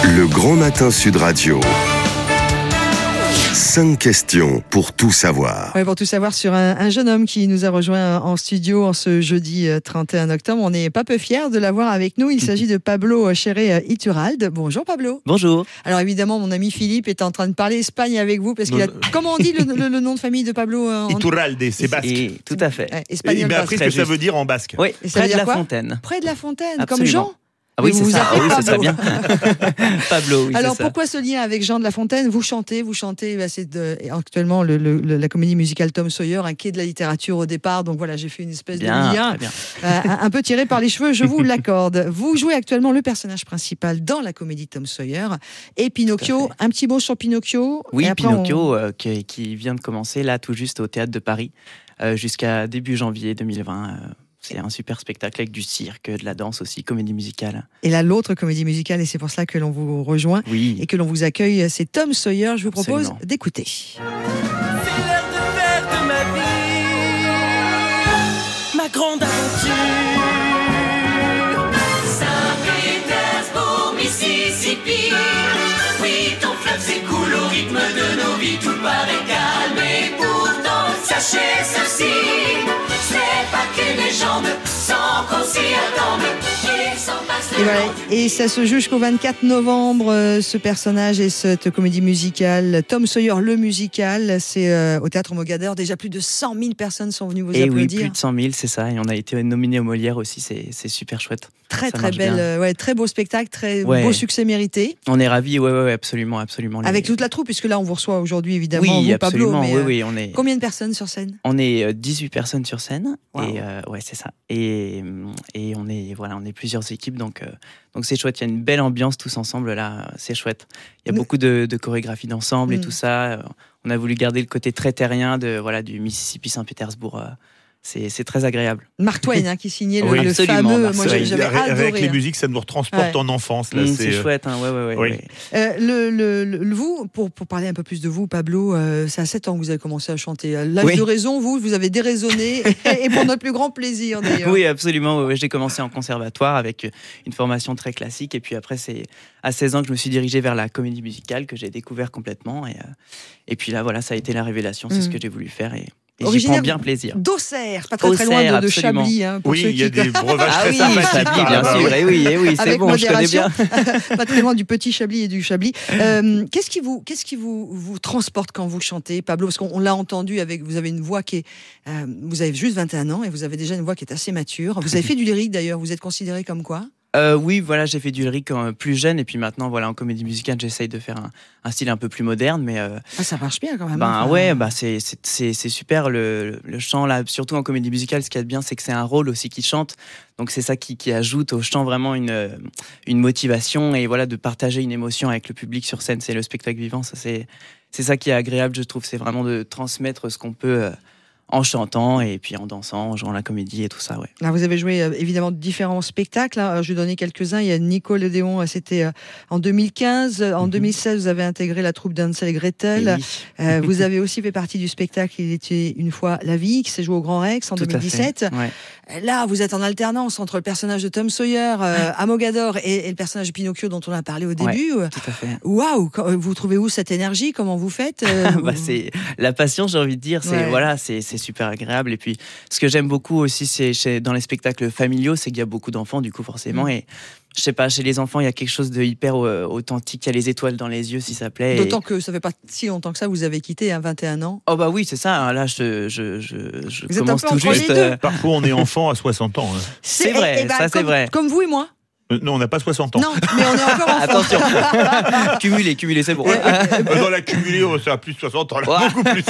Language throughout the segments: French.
Le Grand Matin Sud Radio. 5 questions pour tout savoir. Ouais, pour tout savoir sur un jeune homme qui nous a rejoint en studio en ce jeudi 31 octobre. On n'est pas peu fiers de l'avoir avec nous. Il s'agit de Pablo Cheré Iturralde. Bonjour Pablo. Bonjour. Alors évidemment, mon ami Philippe est en train de parler Espagne avec vous parce qu'il a... Comment on dit le nom de famille de Pablo Iturralde, c'est basque. Tout à fait. Espagnol, il m'a appris ce que ça veut dire en basque. Oui, Et ça près veut de dire la quoi ? Fontaine. Près de la Fontaine, Absolument. comme Jean. Ah oui, Vous c'est vous ça. appelez Ah oui, c'est ça Pablo. bien. Pablo, oui, Alors c'est ça. pourquoi ce lien avec Jean de La Fontaine ? Vous chantez, c'est actuellement la comédie musicale Tom Sawyer, un quai de la littérature au départ. Donc voilà, j'ai fait une espèce de lien très bien. un peu tiré par les cheveux, je vous l'accorde. Vous jouez actuellement le personnage principal dans la comédie Tom Sawyer et Pinocchio. Un petit mot sur Pinocchio. Oui, Et après, Pinocchio, qui vient de commencer là tout juste au Théâtre de Paris jusqu'à début janvier 2020. C'est un super spectacle avec du cirque, de la danse aussi, comédie musicale. Et là, l'autre comédie musicale, et c'est pour cela que l'on vous rejoint Oui. et que l'on vous accueille, c'est Tom Sawyer. Je vous propose Absolument. d'écouter. C'est l'heure de faire de ma vie ma grande aventure. Saint-Pétersbourg, Mississippi. Oui, ton fleuve s'écoule au rythme de nos vies. Tout paraît calme et pourtant, sachez ceci. C'est pas qu'une légende, sans qu'on s'y attende. Il s'en passe Et voilà. Et ça se joue jusqu'au 24 novembre, ce personnage et cette comédie musicale. Tom Sawyer, le musical, c'est au Théâtre Mogador. Déjà plus de 100 000 personnes sont venues vous Et oui, applaudir. plus de 100 000, c'est ça. Et on a été nominé au Molière aussi, c'est super chouette. Très Ça très marche belle, bien. très beau spectacle, très Ouais. beau succès mérité. On est ravis, ouais, absolument. Avec toute la troupe, puisque là on vous reçoit aujourd'hui évidemment, Oui, vous Pablo. absolument, Mais, oui, on est... combien de personnes sur scène ? On est 18 personnes sur scène. Wow. Et ouais, c'est ça. Et on est plusieurs équipes, donc c'est chouette. Il y a une belle ambiance tous ensemble là, c'est chouette. Il y a beaucoup de chorégraphie d'ensemble et tout ça. On a voulu garder le côté très terrien du Mississippi Saint-Pétersbourg. C'est très agréable. Mark Twain qui signait Oui, le absolument, fameux. Mark Moi Twain. j'avais Avec adoré. les musiques, ça nous retransporte Ouais. en enfance. Là, C'est chouette, hein, ouais. Oui. Vous, pour parler un peu plus de vous, Pablo, c'est à 7 ans que vous avez commencé à chanter. À l'âge Oui. de raison, vous avez déraisonné, et pour notre plus grand plaisir d'ailleurs. Oui, absolument. Ouais. J'ai commencé en conservatoire avec une formation très classique. Et puis après, c'est à 16 ans que je me suis dirigé vers la comédie musicale que j'ai découvert complètement. Et puis là, voilà, ça a été la révélation. C'est ce que j'ai voulu faire. Et j'y Originaire prends bien plaisir. d'Auxerre, pas très loin Auxerre, de absolument. Chablis. Pour Oui, ceux il y a qui... des breuvages Ah très oui, sympathiques. Chablis, par bien là-bas, sûr. oui. Et oui, c'est Avec bon, je connais modération, bien. pas très loin du petit Chablis et du Chablis. Qu'est-ce qui vous transporte quand vous chantez, Pablo ? Parce qu'on l'a entendu, vous avez une voix qui est... vous avez juste 21 ans et vous avez déjà une voix qui est assez mature. Vous avez fait du lyrique d'ailleurs, vous êtes considéré comme quoi ? Oui, voilà, j'ai fait du lyrique plus jeune et puis maintenant, voilà, en comédie musicale, j'essaye de faire un style un peu plus moderne, mais ça marche bien quand même. c'est super le chant là, surtout en comédie musicale. Ce qu'il y a de bien, c'est que c'est un rôle aussi qui chante, donc c'est ça qui ajoute au chant vraiment une motivation et voilà de partager une émotion avec le public sur scène. C'est le spectacle vivant, ça c'est ça qui est agréable, je trouve. C'est vraiment de transmettre ce qu'on peut. En chantant et puis en dansant, en jouant la comédie et tout ça, ouais. Là, vous avez joué évidemment différents spectacles. Je vais donner quelques-uns. Il y a Nico Lédéon, c'était en 2015. En 2016, vous avez intégré la troupe d'Hansel et Gretel. Et oui. Vous avez aussi fait partie du spectacle Il était une fois la vie, qui s'est joué au Grand Rex en Tout à 2017. fait, ouais. Là, vous êtes en alternance entre le personnage de Tom Sawyer à Mogador et le personnage de Pinocchio dont on a parlé au début. Tout à fait. Waouh! Vous trouvez où cette énergie? Comment vous faites? C'est la passion, j'ai envie de dire. C'est super agréable. Et puis, ce que j'aime beaucoup aussi, c'est dans les spectacles familiaux, c'est qu'il y a beaucoup d'enfants, du coup, forcément. Et je sais pas, chez les enfants, il y a quelque chose de hyper authentique. Il y a les étoiles dans les yeux, si ça plaît. D'autant que ça fait pas si longtemps que ça, vous avez quitté à 21 ans. Oh bah oui, c'est ça. Là, je Vous êtes commence un peu tout entre juste. les deux. Parfois, on est enfant à 60 ans. C'est vrai, ça, c'est vrai. Comme vous et moi. Non, on n'a pas 60 ans. Non, mais on est encore enfant. Attention. Cumuler, c'est bon. Dans la cumulée, on sera plus de 60 ans, là, beaucoup plus.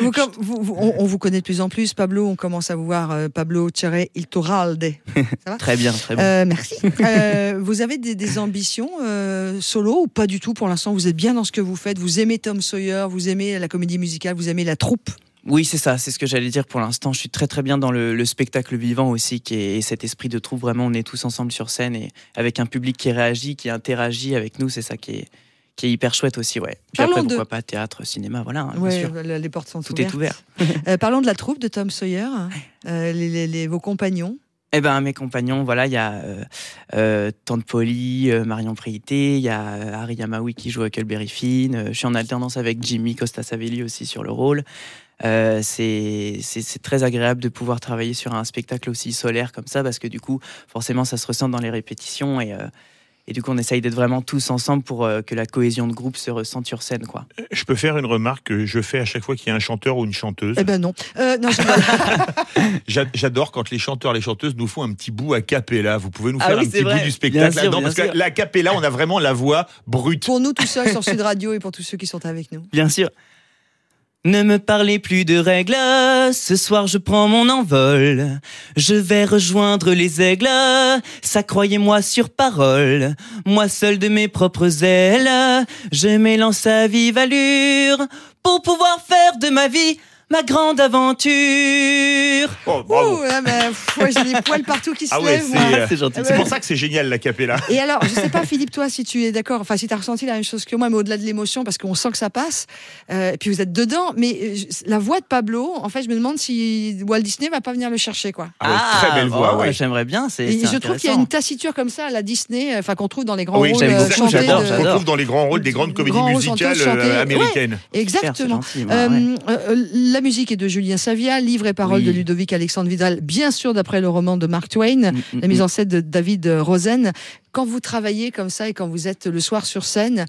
On vous connaît de plus en plus, Pablo. On commence à vous voir, Pablo Cheré Iturralde. Ça va? Très bien, très bien. Merci. Vous avez des ambitions solo ou pas du tout pour l'instant? Vous êtes bien dans ce que vous faites. Vous aimez Tom Sawyer, vous aimez la comédie musicale, vous aimez la troupe. Oui, c'est ça, c'est ce que j'allais dire pour l'instant. Je suis très très bien dans le spectacle vivant aussi, et cet esprit de troupe. Vraiment, on est tous ensemble sur scène et avec un public qui réagit, qui interagit avec nous. C'est ça qui est hyper chouette aussi, ouais. Puis Parlons après, pourquoi pas théâtre, cinéma, voilà, hein, bien sûr. Les portes sont Tout ouvertes. est ouvert. Parlons de la troupe de Tom Sawyer, vos compagnons. Eh ben, mes compagnons, voilà, il y a Tante Polly, Marion Préité, il y a Harry Yamaoui qui joue à Huckleberry Finn. Je suis en alternance avec Jimmy Costa-Savelli aussi sur le rôle. C'est très agréable de pouvoir travailler sur un spectacle aussi solaire comme ça, parce que du coup, forcément, ça se ressent dans les répétitions et du coup, on essaye d'être vraiment tous ensemble pour que la cohésion de groupe se ressente sur scène, quoi. Je peux faire une remarque que je fais à chaque fois qu'il y a un chanteur ou une chanteuse. Eh ben non. Non, J'adore quand les chanteurs, les chanteuses nous font un petit bout a cappella. Vous pouvez nous Ah faire oui, un c'est petit vrai. bout du spectacle Bien sûr, là-dedans, bien parce que sûr. la cappella, on a vraiment la voix brute. Pour nous tout seuls sur Sud Radio et pour tous ceux qui sont avec nous. Bien sûr. Ne me parlez plus de règles, ce soir je prends mon envol. Je vais rejoindre les aigles, ça croyez-moi sur parole. Moi seul de mes propres ailes, je m'élance à vive allure pour pouvoir faire de ma vie ma grande aventure. Oh, bravo. Ouh, ah ben, ouais, j'ai des poils partout qui se Ah ouais, lèvent. moi. C'est gentil. C'est pour ça que c'est génial la cappella. Et alors, je sais pas, Philippe, toi, si tu es d'accord, enfin, si tu as ressenti la même chose que moi, mais au-delà de l'émotion, parce qu'on sent que ça passe, et puis vous êtes dedans, mais la voix de Pablo, en fait, je me demande si Walt Disney va pas venir le chercher, quoi. Ah ouais, très belle voix, ouais. J'aimerais bien. Et je trouve qu'il y a une taessiture comme ça à la Disney, enfin, qu'on trouve dans les grands Oui, rôles j'aime beaucoup, chantés. j'adore, de- On retrouve dans les grands rôles des grandes comédies Grands rôles musicales chanteuses, chantées. américaines. Exactement. C'est gentil, La musique est de Julien Savia, livre et paroles Oui. de Ludovic Alexandre Vidal, bien sûr d'après le roman de Mark Twain, la mise en scène de David Rosen. Quand vous travaillez comme ça et quand vous êtes le soir sur scène,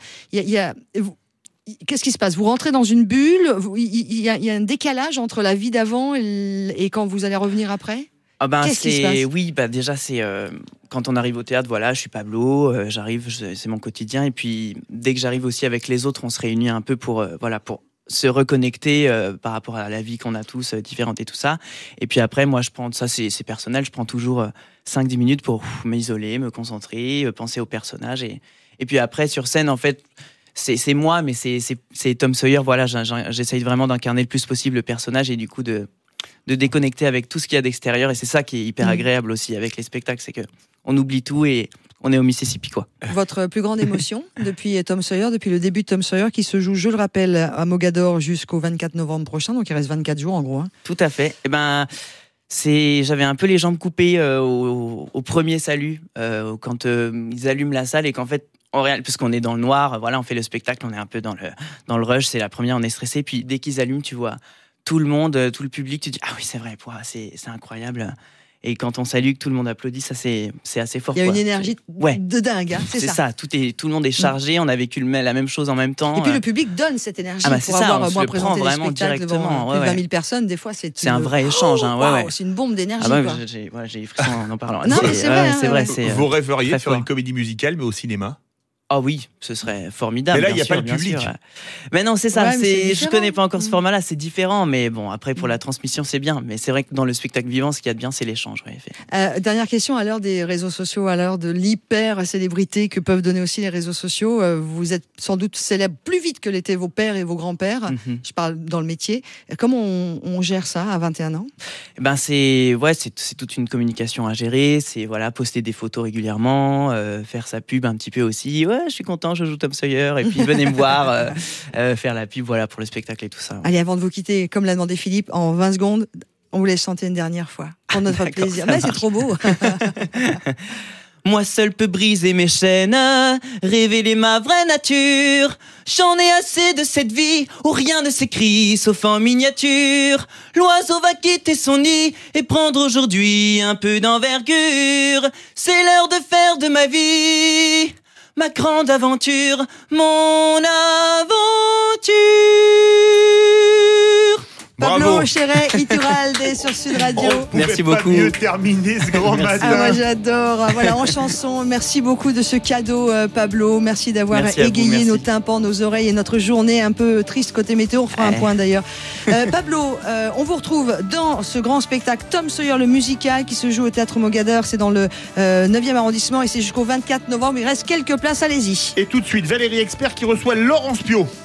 qu'est-ce qui se passe? Vous rentrez dans une bulle, il y a un décalage entre la vie d'avant et quand vous allez revenir après? Ah ben Qu'est-ce qui se passe? oui, bah déjà c'est quand on arrive au théâtre, voilà, je suis Pablo, j'arrive, c'est mon quotidien, et puis dès que j'arrive aussi avec les autres, on se réunit un peu pour pour se reconnecter par rapport à la vie qu'on a tous différente et tout ça. Et puis après, moi je prends ça, c'est personnel, je prends toujours 5-10 minutes pour m'isoler, me concentrer, penser au personnage, et puis après sur scène en fait. C'est moi, mais c'est Tom Sawyer. Voilà, j'essaye vraiment d'incarner le plus possible le personnage et du coup de déconnecter avec tout ce qu'il y a d'extérieur. Et c'est ça qui est hyper agréable aussi avec les spectacles, c'est que on oublie tout et on est au Mississippi, quoi. Votre plus grande émotion depuis Tom Sawyer, depuis le début de Tom Sawyer, qui se joue, je le rappelle, à Mogador jusqu'au 24 novembre prochain, donc il reste 24 jours en gros. Hein. Tout à fait. Eh ben, j'avais un peu les jambes coupées au premier salut quand ils allument la salle et qu'en fait, puisqu'on est dans le noir, voilà, on fait le spectacle, on est un peu dans le rush, c'est la première, on est stressé, puis dès qu'ils allument, tu vois tout le monde, tout le public, tu dis ah oui c'est vrai, c'est incroyable. Et quand on salue, que tout le monde applaudit, ça c'est assez fort. Il y a quoi. une énergie de dingue, hein, c'est ça. Tout le monde est chargé, on a vécu la même chose en même temps. Et puis le public donne cette énergie c'est pour ça, avoir on se moi le prend présenté des vraiment spectacles devant directement. plus de 20 000 personnes, des fois c'est un vrai échange. Wow, c'est une bombe d'énergie. Ah bah, quoi. j'ai les frissons en parlant. Non, mais c'est vrai, c'est vrai. Vous rêveriez de très faire une fort. comédie musicale, mais au cinéma? Ah oui, ce serait formidable. Mais là, il n'y a bien pas le sûr, public. bien sûr. Mais non, c'est ça. Ouais, mais c'est je connais pas encore ce différent. format-là. C'est différent, mais bon, après pour la transmission, c'est bien. Mais c'est vrai que dans le spectacle vivant, ce qu'il y a de bien, c'est l'échange. Ouais, Dernière question, à l'heure des réseaux sociaux, à l'heure de l'hyper-célébrité que peuvent donner aussi les réseaux sociaux, vous êtes sans doute célèbre plus vite que l'étaient vos pères et vos grands-pères. Je parle dans le métier. Comment on gère ça à 21 ans? Ben c'est toute une communication à gérer. C'est poster des photos régulièrement, faire sa pub un petit peu aussi. Ouais, je suis content, je joue Tom Sawyer et puis venez me voir, faire la pub pour le spectacle et tout ça. Allez, avant de vous quitter, comme l'a demandé Philippe, en 20 secondes, on vous laisse chanter une dernière fois pour notre plaisir. Mais c'est trop beau. Moi seul peux briser mes chaînes, révéler ma vraie nature. J'en ai assez de cette vie où rien ne s'écrit sauf en miniature. L'oiseau va quitter son nid et prendre aujourd'hui un peu d'envergure. C'est l'heure de faire de ma vie ma grande aventure, mon aventure. Pablo Bravo. Chéret, Iturralde sur Sud Radio. On pouvait Merci pas beaucoup. mieux terminer ce grand matin. Ah, moi j'adore. Voilà, en chanson. Merci beaucoup de ce cadeau, Pablo. Merci d'avoir Merci à vous, égayé merci. nos tympans, nos oreilles et notre journée un peu triste côté météo. On fera un point d'ailleurs. Pablo, on vous retrouve dans ce grand spectacle Tom Sawyer le musical qui se joue au Théâtre Mogador. C'est dans le 9e arrondissement et c'est jusqu'au 24 novembre. Il reste quelques places. Allez-y. Et tout de suite, Valérie Expert qui reçoit Laurence Piot.